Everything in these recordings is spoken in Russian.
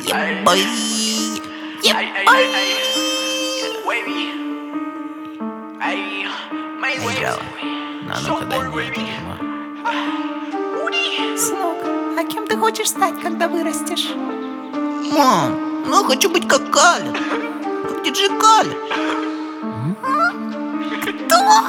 Ебой. Сынок, а кем ты хочешь стать, когда вырастешь? Мам, ну я хочу быть как Калед. Как диджей Калед. Кто?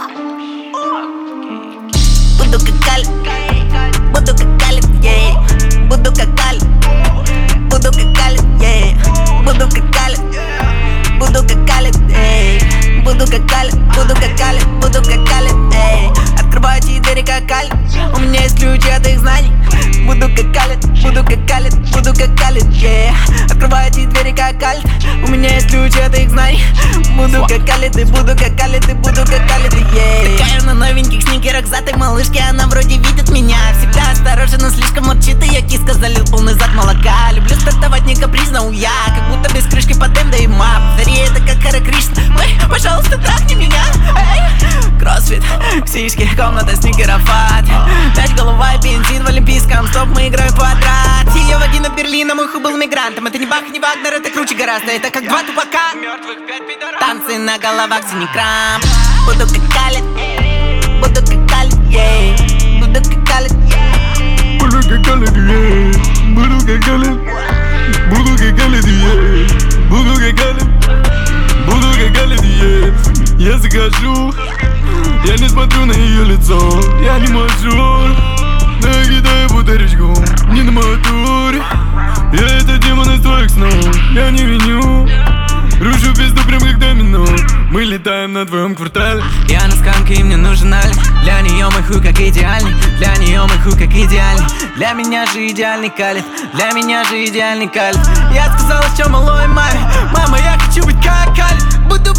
Буду как Калед. Буду как Калед, yeah. Буду как Калед. Буду как Калед, yeah. Буду как Калед. Буду как Калед, эй. Буду как Калед, буду как Калед, буду как Калед, эй. Открывайте двери как Калед. У меня есть ключи от их знаний. Буду как Калед, буду как Калед, буду как Калед, yeah. Открывайте двери как Калед. У меня есть ключи от их знаний. Буду как Калед, и буду как Калед, и буду как Калед, yeah. Такая на новеньких сникерах затой малышки, она вроде видит меня. Всегда осторожен, но слишком урчит, и я киска залил полный зад молока. Люблю стартовать не капризно, я как будто без крышки под МД и мап. Повтори это как Харе Кришна. Ой, пожалуйста, трахни меня, эй. Кроссфит, сиськи, комната сникеров ад. Мяч, голова, бензин в олимпийском. Стоп, мы играем в квадрат. Ее вагина Берлина, мой хуй был мигрантом. Это не Бах, не Вагнер, это круче гораздо. Это как два тупака. Танцы на головах, синий крам. Буду как Калед. Буду как Калед, yeah. Буду как Калед. Буду как Калед, yeah. Буду как Калед. Буду как Калед, yeah. Буду как Калед. Буду как Калед, yeah. Я захожу, я не смотрю на ее лицо. Я не мажор, но я кидаю бутылочку. Не на моторе. Я это демон из твоих снов. Я не виню. Рушу пизду прям как домино. Мы летаем на твоем квартале. Я на сканке и мне нужен аль. Для нее мой хуй как идеальный. Для нее мой хуй как идеальный. Для меня же идеальный Калед. Для меня же идеальный Калед. Я сказала, что малой маме. Мама, я хочу быть как Калед. Буду